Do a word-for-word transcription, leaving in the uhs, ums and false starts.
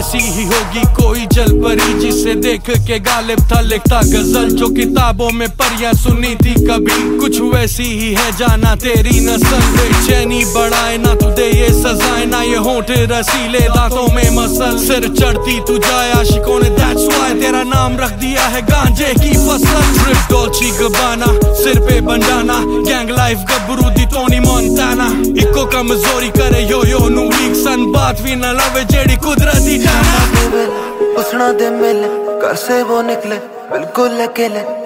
ऐसी ही होगी कोई जल परी जिसे देख के गालिब था लिखता गजल, जो किताबों में परियां सुनी थी कभी, कुछ वैसी ही है जाना तेरी नस्ल। बेचैनी बढ़ाए ना तू दे ये सजाए, ना ये होंठ रसीले दांतों में मसल, सिर चढ़ती तू जाए आशिकों ने दैट्स व्हाई तेरा नाम रख दिया है गांजे की फसल। ट्रिप डॉल्ची गबाना सिर पे बंडाना, गैंग लाइफ गबरू दी टोनी मोंटाना, इको कमजोरी करे यो यो नू वीक सन, बात भी न लवे जेड़ी कुदरती जाना। उसना दे मिले घर से वो निकले बिल्कुल अकेले,